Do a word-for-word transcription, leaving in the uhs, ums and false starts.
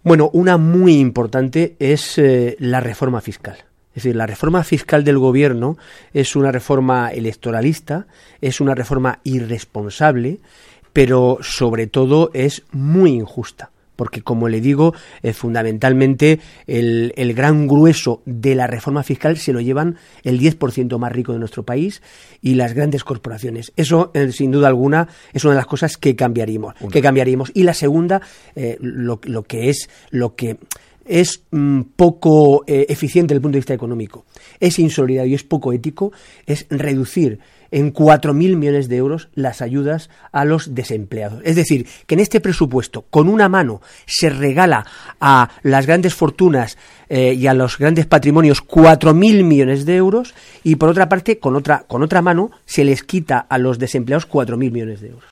Bueno, una muy importante es eh, la reforma fiscal. Es decir, la reforma fiscal del gobierno es una reforma electoralista, es una reforma irresponsable, pero sobre todo es muy injusta. Porque, como le digo, eh, fundamentalmente el, el gran grueso de la reforma fiscal se lo llevan el diez por ciento más rico de nuestro país y las grandes corporaciones. Eso, eh, sin duda alguna, es una de las cosas que cambiaríamos. Que cambiaríamos. Y la segunda, eh, lo, lo que es... lo que es mmm, poco eh, eficiente desde el punto de vista económico, es insolidario y es poco ético, es reducir en cuatro mil millones de euros las ayudas a los desempleados. Es decir, que en este presupuesto, con una mano, se regala a las grandes fortunas eh, y a los grandes patrimonios cuatro mil millones de euros y, por otra parte, con otra, con otra mano, se les quita a los desempleados cuatro mil millones de euros.